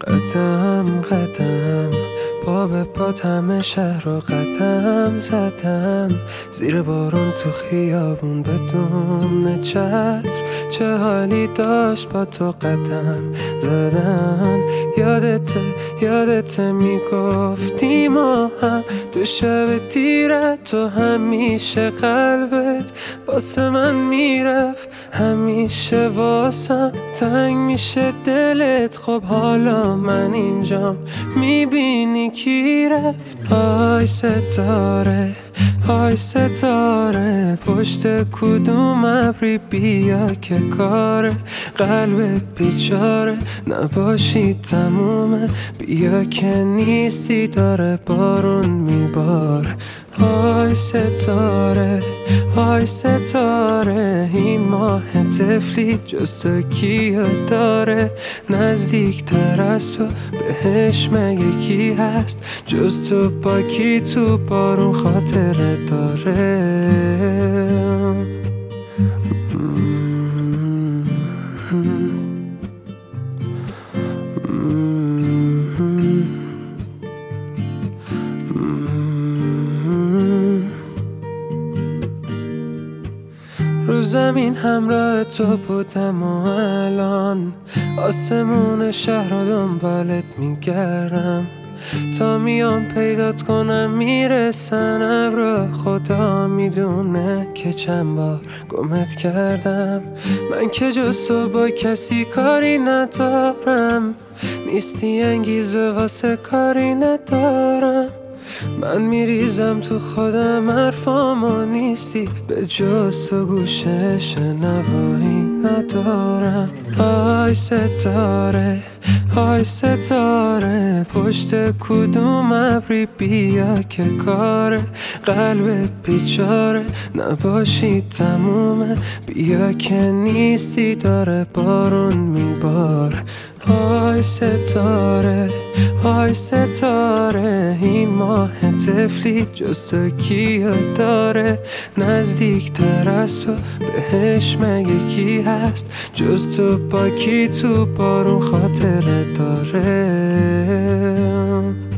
قدم قدم پا به پا همه شهر رو قدم زدم، زیر بارون تو خیابون بدون چتر، چه حالی داشت با تو قدم زدن. یادته میگفتی ما هم تو شب تیرت، تو همیشه قلبت واسه من میرفت، همیشه واسم تنگ میشه دلت. خب حالا من اینجام میبینی کی رفت. های ستاره پشت کدوم ابری بیا که کار قلب بیچاره نباشی تمومه، بیا که نیستی داره بارون میبار. های ستاره این ماه طفلی جز تو کیو داره، نزدیک تر از تو بهش مگه کی هست، جز تو با کی تو بارون خاطره داره. رو زمین همراه تو بودم و الان آسمون شهر رو دنبالت میگردم، تا میام پیدات کنم میرسن ابرا. خدا میدونه که چند بار گمت کردم، من که جز تو با کسی کاری ندارم، نیستی انگیزه واسه کاری ندارم. من میریزم تو خودم حرفامو نیستی، به جز تو گوشه شنوایی ندارم. های ستاره پشت کدوم ابری بیا که کار قلب بیچاره نباشی تمومه، بیا که نیستی داره بارون میبار. های ستاره این ماه طفلی جز تو کیو داره، نزدیک تر از تو بهش مگه کی هست، جز تو با کی تو بارون خاطره داره.